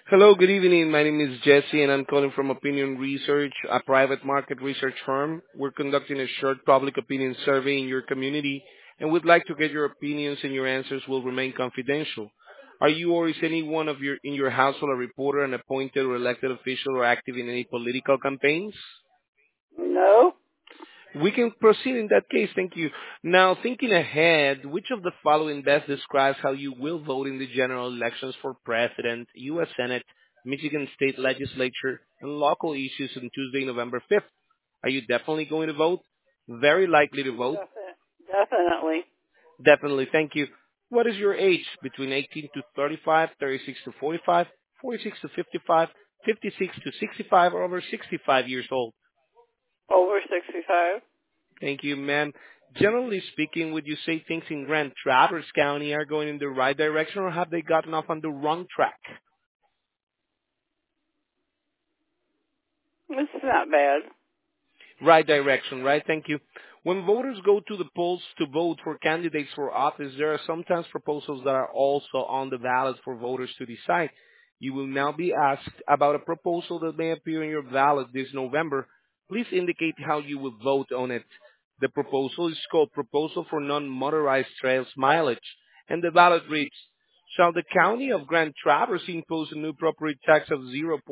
Hello, good evening. My name is Jesse, and I'm calling from Opinion Research, a private market research firm. We're conducting a short public opinion survey in your community, and would like to get your opinions, and your answers will remain confidential. Are you or is anyone of your in your household a reporter, an appointed or elected official, or active in any political campaigns? No. We can proceed in that case. Thank you. Now, thinking ahead, which of the following best describes how you will vote in the general elections for president, U.S. Senate, Michigan State Legislature, and local issues on Tuesday, November 5th? Are you definitely going to vote? Very likely to vote? Definitely. Definitely. Thank you. What is your age? Between 18 to 35, 36 to 45, 46 to 55, 56 to 65, or over 65 years old? Over 65. Thank you, ma'am. Generally speaking, would you say things in Grand Traverse County are going in the right direction, or have they gotten off on the wrong track? It's not bad. Right direction, right? Thank you. When voters go to the polls to vote for candidates for office, there are sometimes proposals that are also on the ballot for voters to decide. You will now be asked about a proposal that may appear in your ballot this November. Please indicate how you will vote on it. The proposal is called Proposal for Non-Motorized Trails Mileage, and the ballot reads, shall the County of Grand Traverse impose a new property tax of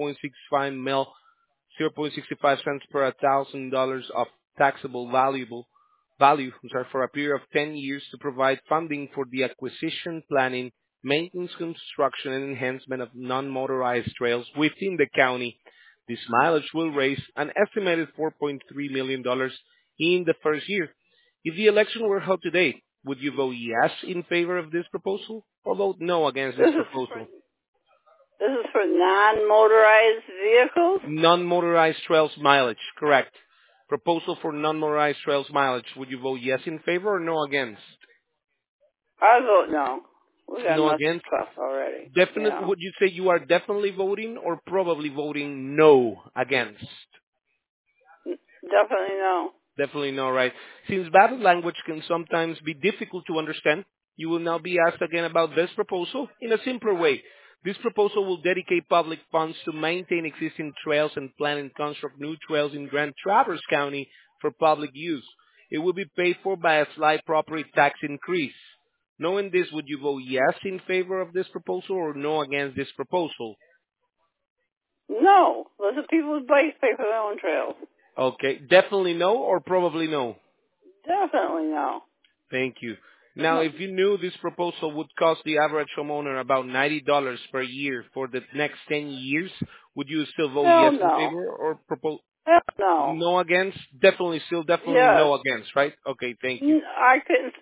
0.65 cents per $1,000 of taxable value for a period of 10 years to provide funding for the acquisition, planning, maintenance, construction, and enhancement of non-motorized trails within the county. This mileage will raise an estimated $4.3 million in the first year. If the election were held today, would you vote yes in favor of this proposal or vote no against this proposal? This is for non-motorized vehicles? Non-motorized trails mileage, correct. Proposal for non-motorized trails mileage. Would you vote yes in favor or no against? I vote no. We got No enough against? stuff already. Definitely, would you say you are definitely voting or probably voting no against? Definitely no. Definitely no, right? Since bad language can sometimes be difficult to understand, you will now be asked again about this proposal in a simpler way. This proposal will dedicate public funds to maintain existing trails and plan and construct new trails in Grand Traverse County for public use. It will be paid for by a slight property tax increase. Knowing this, would you vote yes in favor of this proposal or no against this proposal? No. Let the people with bikes pay for their own trails. Okay, definitely no or probably no? Definitely no. Thank you. Now, if you knew this proposal would cost the average homeowner about $90 per year for the next 10 years, would you still vote Hell yes in no. favor or propose Hell no. no against? Definitely Yes. no against, right? Okay, thank you. I couldn't.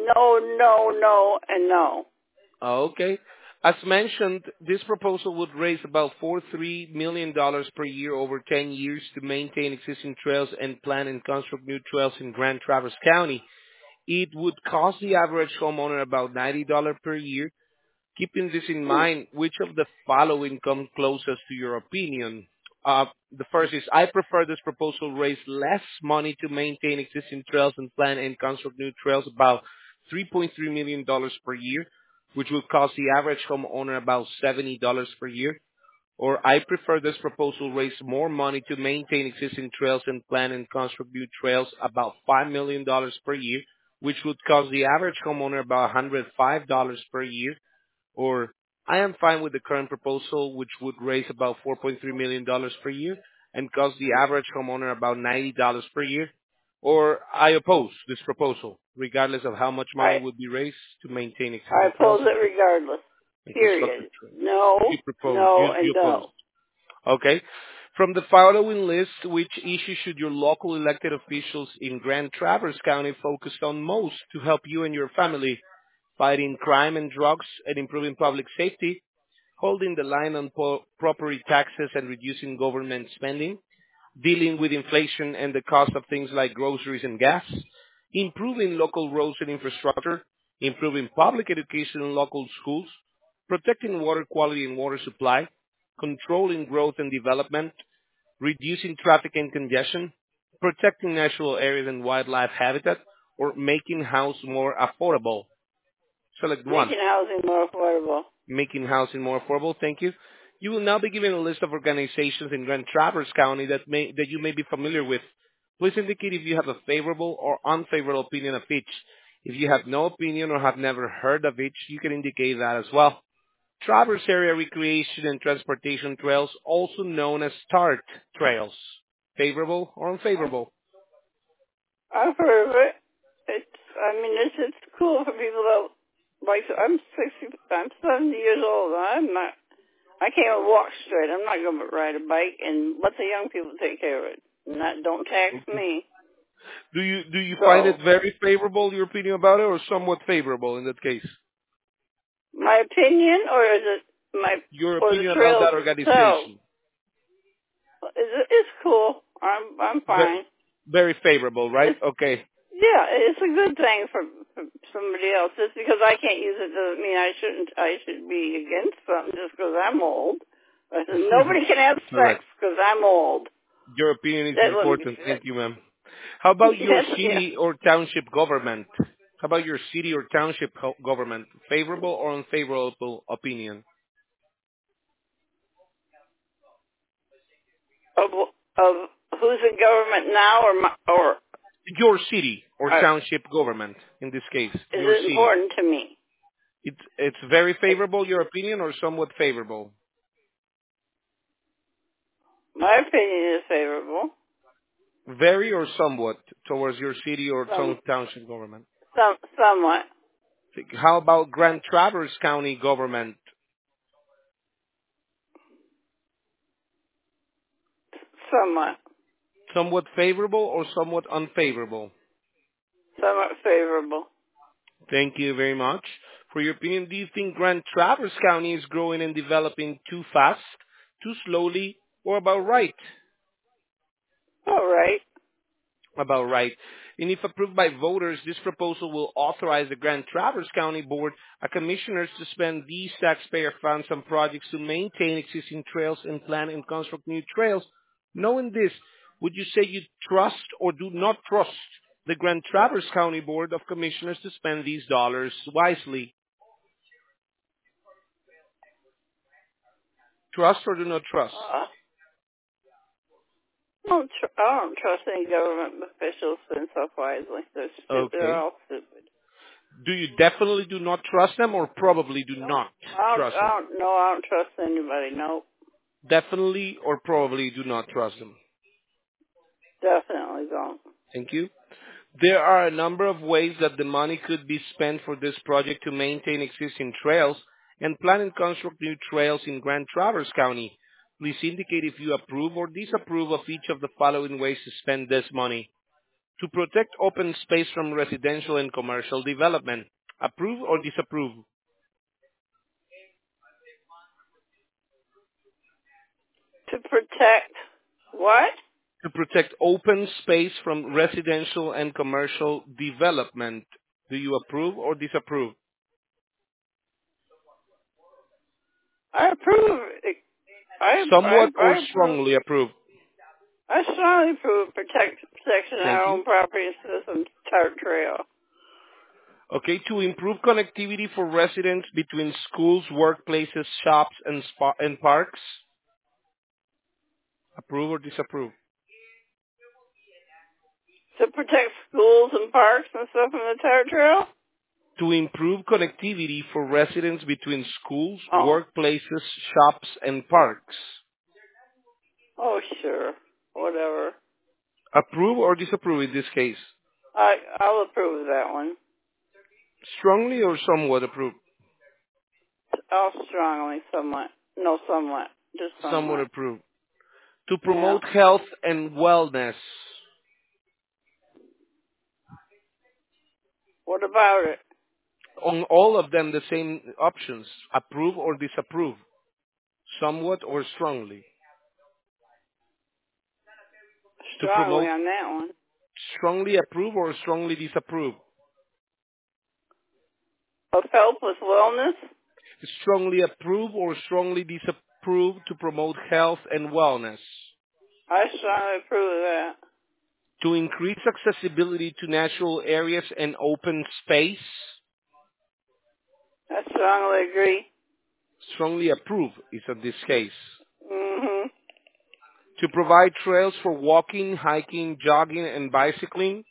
No, and no. Okay. As mentioned, this proposal would raise about $43 million per year over 10 years to maintain existing trails and plan and construct new trails in Grand Traverse County. It would cost the average homeowner about $90 per year. Keeping this in mind, which of the following come closest to your opinion? The first is, I prefer this proposal raise less money to maintain existing trails and plan and construct new trails, about $3.3 million per year, which will cost the average homeowner about $70 per year. Or I prefer this proposal raise more money to maintain existing trails and plan and construct new trails, about $5 million per year, which would cost the average homeowner about $105 per year. Or I am fine with the current proposal, which would raise about $4.3 million per year and cost the average homeowner about $90 per year. Or I oppose this proposal, regardless of how much money would be raised to maintain I existing trails oppose it regardless. and constructed Period. trails. No, You propose, no, you and oppose. no. Okay. From the following list, which issue should your local elected officials in Grand Traverse County focus on most to help you and your family? Fighting crime and drugs and improving public safety, holding the line on property taxes and reducing government spending, dealing with inflation and the cost of things like groceries and gas, improving local roads and infrastructure, improving public education in local schools, protecting water quality and water supply, controlling growth and development, reducing traffic and congestion, protecting natural areas and wildlife habitat, or making house more affordable. Select one. Making housing more affordable. Making housing more affordable. Thank you. You will now be given a list of organizations in Grand Traverse County that you may be familiar with. Please indicate if you have a favorable or unfavorable opinion of each. If you have no opinion or have never heard of each, you can indicate that as well. Traverse Area Recreation and Transportation Trails, also known as START trails. Favorable or unfavorable? I've heard of it. It's cool for people that like. I'm 70 years old. I can't even walk straight. I'm not going to ride a bike and let the young people take care of it. Don't tax me. Do you find it very favorable, your opinion about it, or somewhat favorable in that case? My opinion, or is it Your or the opinion about trails that themselves? organization? It's cool. I'm fine. Very favorable, right? Okay. Yeah, it's a good thing for somebody else. Just because I can't use it doesn't mean I should be against something just because I'm old. I said, nobody can have sex because I'm old. Your opinion is That wouldn't be important. good. Thank you, ma'am. How about your Yeah. city or township government? How about your city or township government? Favorable or unfavorable opinion? Of who's in government now, or Your city or township government, in this case, is your it city. important to me? It's very favorable, your opinion, or somewhat favorable? My opinion is favorable. Very or somewhat towards your city or township government? Somewhat. How about Grand Traverse County government? Somewhat. Somewhat favorable or somewhat unfavorable? Somewhat favorable. Thank you very much. For your opinion, do you think Grand Traverse County is growing and developing too fast, too slowly, or about right? All right. About right. And if approved by voters, this proposal will authorize the Grand Traverse County Board of Commissioners to spend these taxpayer funds on projects to maintain existing trails and plan and construct new trails. Knowing this, would you say you trust or do not trust the Grand Traverse County Board of Commissioners to spend these dollars wisely? Trust or do not trust? I don't trust any government officials and stuff wisely. They're stupid. They're Okay. all stupid. Do you definitely do not trust them or probably do not trust them? I don't trust anybody. Nope. Definitely or probably do not trust them. Definitely don't. Thank you. There are a number of ways that the money could be spent for this project to maintain existing trails and plan and construct new trails in Grand Traverse County. Please indicate if you approve or disapprove of each of the following ways to spend this money. To protect open space from residential and commercial development. Approve or disapprove? To protect what? To protect open space from residential and commercial development. Do you approve or disapprove? I approve. Somewhat or I approve. strongly approve? I strongly approve protection of Thank our you. own property and citizens' TART trail. Okay, to improve connectivity for residents between schools, workplaces, shops, and parks. Approve or disapprove? To protect schools and parks and stuff in the TART trail? To improve connectivity for residents between schools, Oh. workplaces, shops, and parks. Oh, sure. Whatever. Approve or disapprove in this case? I'll approve of that one. Strongly or somewhat approve? I'll strongly, somewhat. No, somewhat. Just somewhat. Somewhat approve. To promote health and wellness. What about it? On all of them, the same options. Approve or disapprove. Somewhat or strongly. To Strongly promote, on that one. strongly approve or strongly disapprove. Of help with wellness? Strongly approve or strongly disapprove to promote health and wellness. I strongly approve of that. To increase accessibility to natural areas and open space. I strongly agree. Strongly approve is in this case. Mm-hmm. To provide trails for walking, hiking, jogging, and bicycling.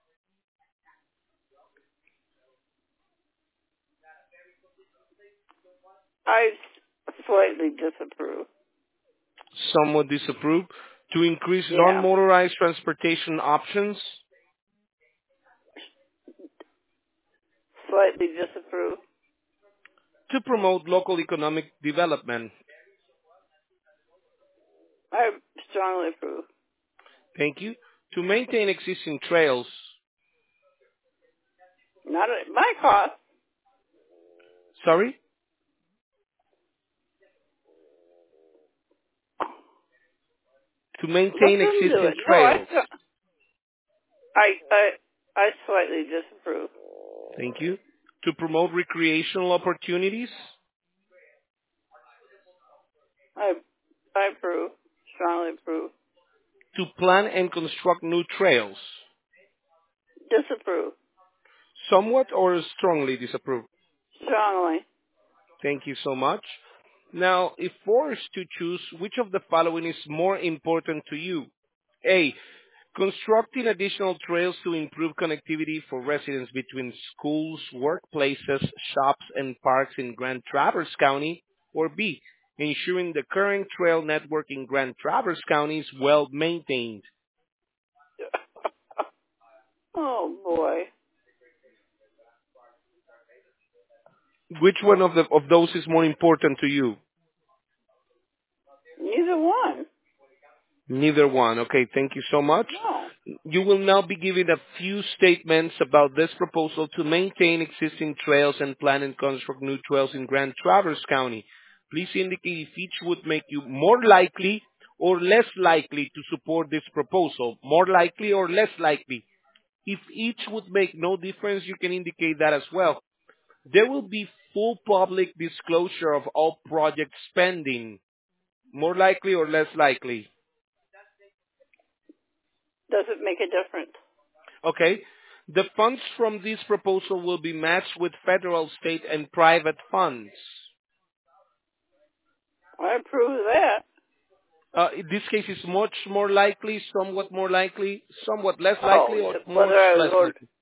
I slightly disapprove. Somewhat disapprove. To increase Yeah. non-motorized transportation options. Slightly disapprove. To promote local economic development. I strongly approve. Thank you. To maintain existing trails. Not at my cost. Sorry? To Let maintain them do existing it. No, trails. I slightly disapprove. Thank you. To promote recreational opportunities. I approve. Strongly approve. To plan and construct new trails. Disapprove. Somewhat or strongly disapprove. Strongly. Thank you so much. Now, if forced to choose, which of the following is more important to you? A. Constructing additional trails to improve connectivity for residents between schools, workplaces, shops, and parks in Grand Traverse County. Or B. Ensuring the current trail network in Grand Traverse County is well maintained. Oh boy. Which one of those is more important to you? Neither one. Neither one. Okay, thank you so much. No. You will now be given a few statements about this proposal to maintain existing trails and plan and construct new trails in Grand Traverse County. Please indicate if each would make you more likely or less likely to support this proposal. More likely or less likely. If each would make no difference, you can indicate that as well. There will be full public disclosure of all project spending. More likely or less likely? Does it make a difference? Okay. The funds from this proposal will be matched with federal, state, and private funds. I approve of that. In this case, it's much more likely, somewhat less likely, Oh, or whether much I less vote, likely.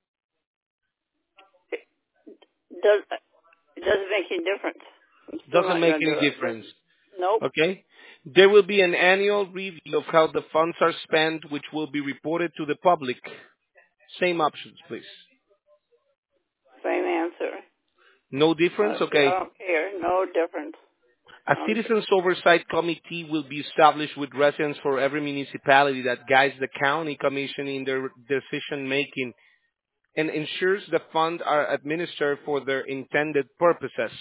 it doesn't make any difference. I'm still Doesn't not make going to do any it. difference. Nope. Okay? There will be an annual review of how the funds are spent, which will be reported to the public. Same options, please. Same answer. No difference? I Okay. don't care. No difference. A Okay. citizens oversight committee will be established with residents for every municipality that guides the county commission in their decision making and ensures the funds are administered for their intended purposes.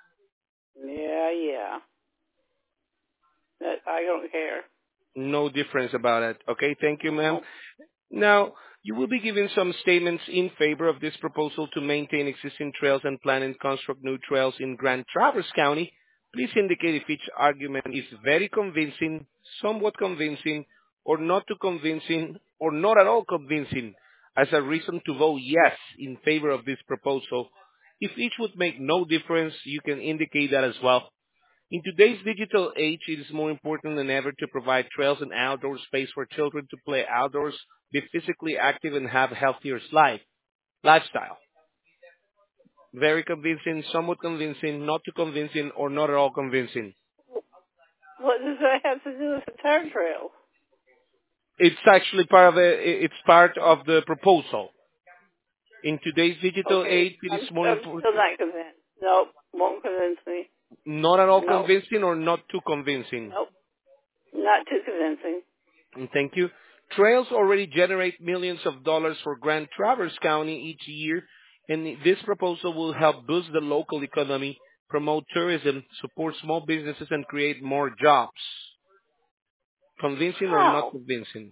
Yeah. That I don't care. No difference about it. Okay, thank you, ma'am. No. Now, you will be given some statements in favor of this proposal to maintain existing trails and plan and construct new trails in Grand Traverse County. Please indicate if each argument is very convincing, somewhat convincing, or not too convincing, or not at all convincing, as a reason to vote yes in favor of this proposal. If each would make no difference, you can indicate that as well. In today's digital age, it is more important than ever to provide trails and outdoor space for children to play outdoors, be physically active, and have a healthier lifestyle. Very convincing, somewhat convincing, not too convincing, or not at all convincing. What does that have to do with the tar trail? It's actually it's part of the proposal. In today's digital Okay. age, it I'm is more still important, not convinced. Nope. Won't convince me. not at all Nope. convincing or not too convincing. Nope. Not too convincing. Thank you. Trails already generate millions of dollars for Grand Traverse County each year, and this proposal will help boost the local economy, promote tourism, support small businesses, and create more jobs. Convincing or not How? convincing?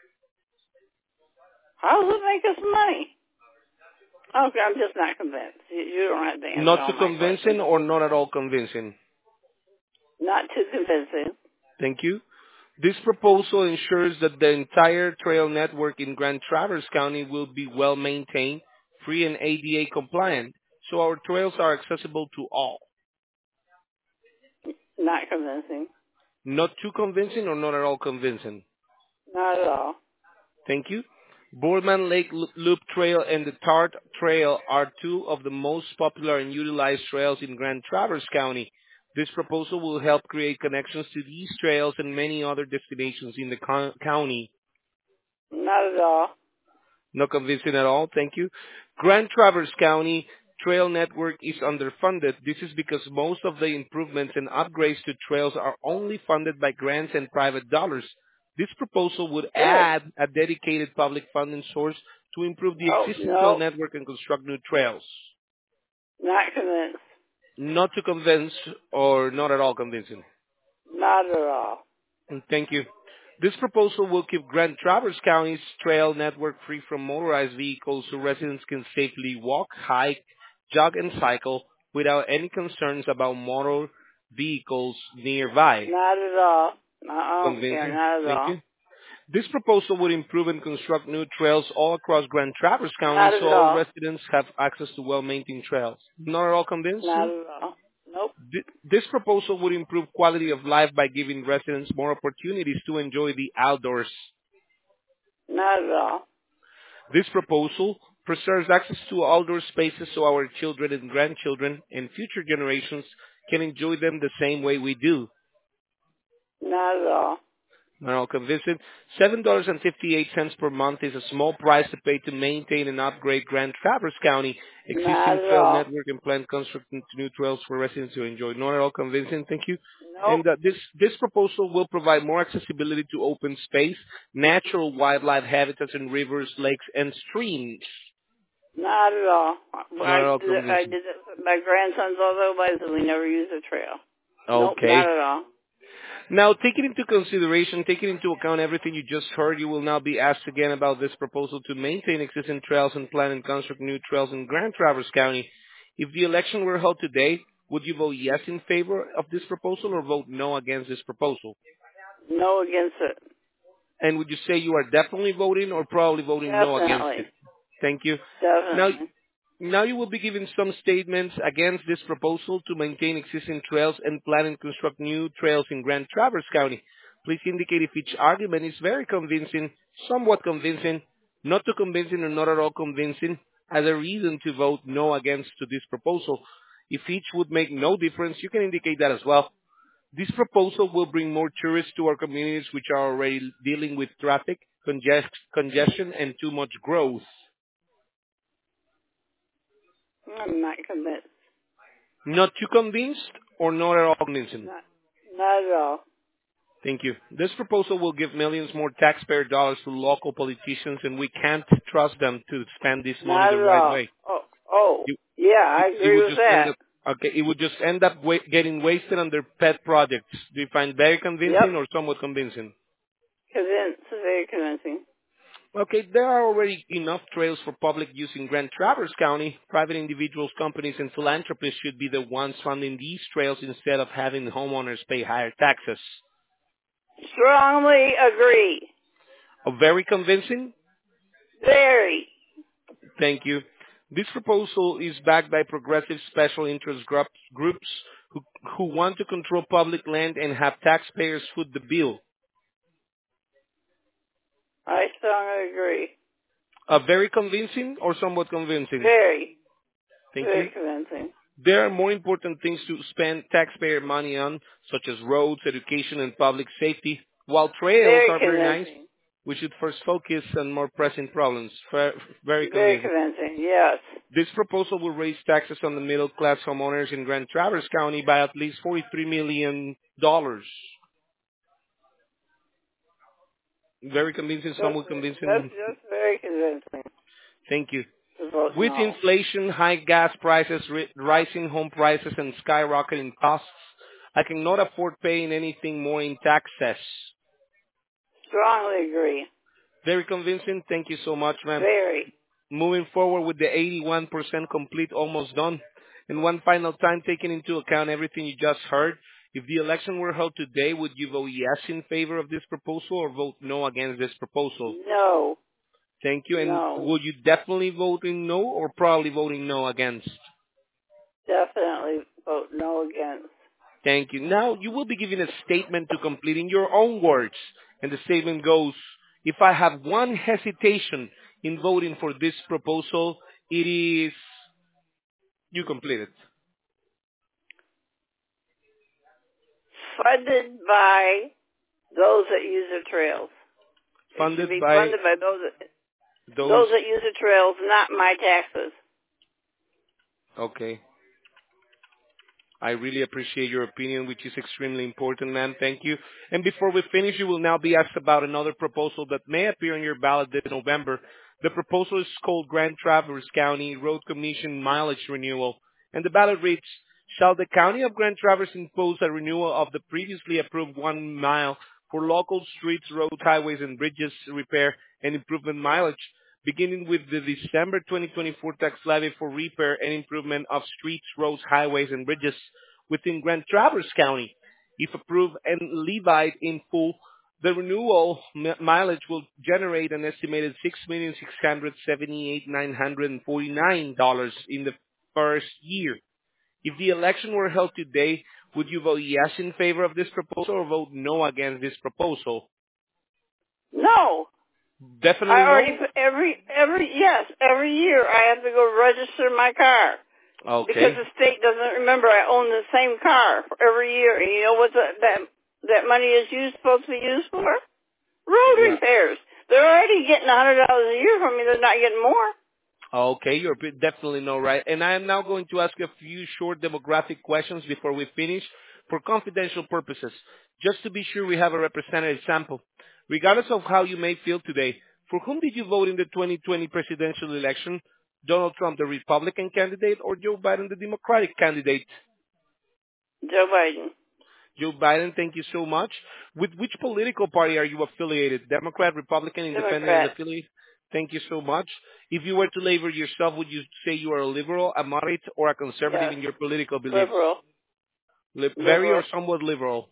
How does it make us money? Okay, I'm just not convinced. You don't have to answer Not all too my convincing questions. or not at all convincing? Not too convincing. Thank you. This proposal ensures that the entire trail network in Grand Traverse County will be well maintained, free and ADA compliant, so our trails are accessible to all. Not convincing. Not too convincing or not at all convincing? Not at all. Thank you. Boardman Lake Loop Trail and the Tart Trail are two of the most popular and utilized trails in Grand Traverse County. This proposal will help create connections to these trails and many other destinations in the county. Not at all. Not convincing at all. Thank you. Grand Traverse County trail network is underfunded. This is because most of the improvements and upgrades to trails are only funded by grants and private dollars. This proposal would Good. add a dedicated public funding source to improve the Oh, existing trail no. network and construct new trails. Not convinced. Not too convinced or not at all convincing. Not at all. Thank you. This proposal will keep Grand Traverse County's trail network free from motorized vehicles so residents can safely walk, hike, jog, and cycle without any concerns about motor vehicles nearby. Not at all. I don't care. Convincing. Not at Thank all. you. This proposal would improve and construct new trails all across Grand Traverse County Not so at all all. residents have access to well-maintained trails. Not at all Not convincing? at all. Nope. This proposal would improve quality of life by giving residents more opportunities to enjoy the outdoors. Not at all. This proposal preserves access to outdoor spaces so our children and grandchildren and future generations can enjoy them the same way we do. Not at all. Not all convincing. $7.58 per month is a small price to pay to maintain and upgrade Grand Traverse County Not existing at trail all. network and plan constructing new trails for residents to enjoy. Not at all convincing. Thank you. Nope. And this proposal will provide more accessibility to open space, natural wildlife habitats in rivers, lakes, and streams. Not at all. Not at all I convincing. did it with my grandsons otherwise, and we never used a trail. Nope. Okay. Not at all. Now, taking into consideration, taking into account everything you just heard, you will now be asked again about this proposal to maintain existing trails and plan and construct new trails in Grand Traverse County. If the election were held today, would you vote yes in favor of this proposal or vote no against this proposal? No against it. And would you say you are definitely voting or probably voting no against it? Definitely. Thank you. Now, Definitely. Now you will be given some statements against this proposal to maintain existing trails and plan and construct new trails in Grand Traverse County. Please indicate if each argument is very convincing, somewhat convincing, not too convincing, or not at all convincing, as a reason to vote no against to this proposal. If each would make no difference, you can indicate that as well. This proposal will bring more tourists to our communities which are already dealing with traffic, congestion, and too much growth. I'm not convinced. Not too convinced or not at all convincing? Not at all. Thank you. This proposal will give millions more taxpayer dollars to local politicians, and we can't trust them to spend this money Not the at right all. way. Oh. You- Yeah, I It agree would with just end that. up it would just end up getting wasted on their pet projects. Do you find very convincing Yep. or somewhat convincing? Convinced. Very convincing. Okay, there are already enough trails for public use in Grand Traverse County. Private individuals, companies, and philanthropists should be the ones funding these trails instead of having homeowners pay higher taxes. Strongly agree. Very convincing? Very. Thank you. This proposal is backed by progressive special interest groups who want to control public land and have taxpayers foot the bill. I strongly agree. Very convincing or somewhat convincing? Very. Thank Very you. convincing. There are more important things to spend taxpayer money on, such as roads, education, and public safety. While trails Very are very nice, convincing. we should first focus on more pressing problems. Very Very convincing. convincing. Yes. This proposal will raise taxes on the middle-class homeowners in Grand Traverse County by at least $43 million. Very convincing, somewhat That's convincing. just very convincing. Thank you. To vote With no. inflation, high gas prices, rising home prices, and skyrocketing costs, I cannot afford paying anything more in taxes. Strongly agree. Very convincing. Thank you so much, ma'am. Very. Moving forward with the 81% complete, almost done. And one final time, taking into account everything you just heard, if the election were held today, would you vote yes in favor of this proposal or vote no against this proposal? No. Thank you. And No. would you definitely voting no or probably voting no against? Definitely vote no against. Thank you. Now, you will be given a statement to complete in your own words. And the statement goes, if I have one hesitation in voting for this proposal, it is, you complete it. Funded by those that use the trails. It should Funded be by funded by those, those that use the trails, not my taxes. okay. I really appreciate your opinion, which is extremely important, ma'am. Thank you. And before we finish, you will now be asked about another proposal that may appear on your ballot this November. The proposal is called Grand Traverse County Road Commission Mileage Renewal. And the ballot reads, shall the County of Grand Traverse impose a renewal of the previously approved 1 mile for local streets, roads, highways, and bridges repair and improvement mileage, beginning with the December 2024 tax levy for repair and improvement of streets, roads, highways, and bridges within Grand Traverse County. If approved and levied in full, the renewal mileage will generate an estimated $6,678,949 in the first year. If the election were held today, would you vote yes in favor of this proposal or vote no against this proposal? No. Definitely I already no? put every year I have to go register my car. Because Okay. the state doesn't remember I own the same car for every year. And you know what that money is supposed to be used for? Road Yeah. repairs. They're already getting $100 a year from me. They're not getting more. Okay, you're definitely no right. And I am now going to ask you a few short demographic questions before we finish for confidential purposes, just to be sure we have a representative sample. Regardless of how you may feel today, for whom did you vote in the 2020 presidential election? Donald Trump, the Republican candidate, or Joe Biden, the Democratic candidate? Joe Biden. Joe Biden, thank you so much. With which political party are you affiliated? Democrat, Republican, Independent, and Democrat. affiliate? Thank you so much. If you were to label yourself, would you say you are a liberal, a moderate, or a conservative Yes. in your political beliefs? Liberal. Very or Liberal. somewhat liberal?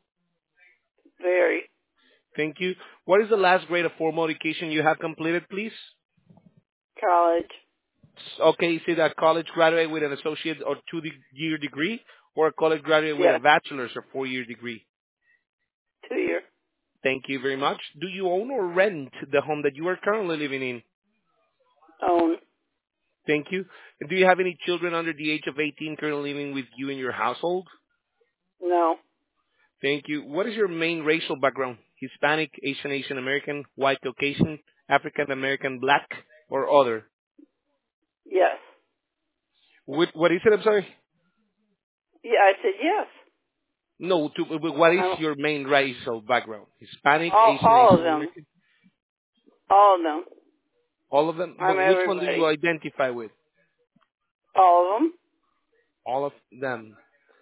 Very. Thank you. What is the last grade of formal education you have completed, please? College. Okay, is it a college graduate with an associate or 2-year degree, or a college graduate with a Yes. bachelor's or 4-year degree? 2-year. Thank you very much. Do you own or rent the home that you are currently living in? Own. Thank you. And do you have any children under the age of 18 currently living with you in your household? No. Thank you. What is your main racial background? Hispanic, Asian American, white Caucasian, African American, black, or other? Yes. What is it? I'm sorry. Yeah, I said yes. No, what is I'm, your main racial background? Hispanic, all of Asian them. American? All of them. All of them? I'm But which one do you everybody. identify with? All of them. All of them.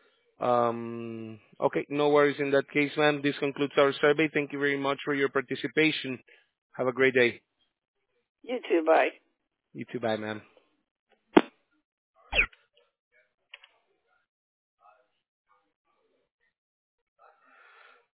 Okay, no worries in that case, ma'am. This concludes our survey. Thank you very much for your participation. Have a great day. You too. Bye. You too. Bye, ma'am.